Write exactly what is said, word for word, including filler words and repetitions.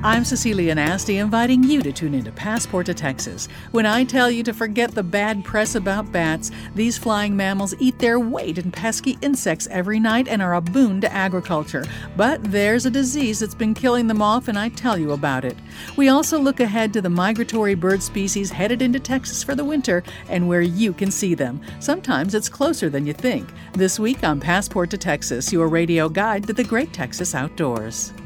I'm Cecilia Nasty, inviting you to tune into Passport to Texas. When I tell you to forget the bad press about bats, these flying mammals eat their weight in pesky insects every night and are a boon to agriculture. But there's a disease that's been killing them off, and I tell you about it. We also look ahead to the migratory bird species headed into Texas for the winter and where you can see them. Sometimes it's closer than you think. This week on Passport to Texas, your radio guide to the great Texas outdoors.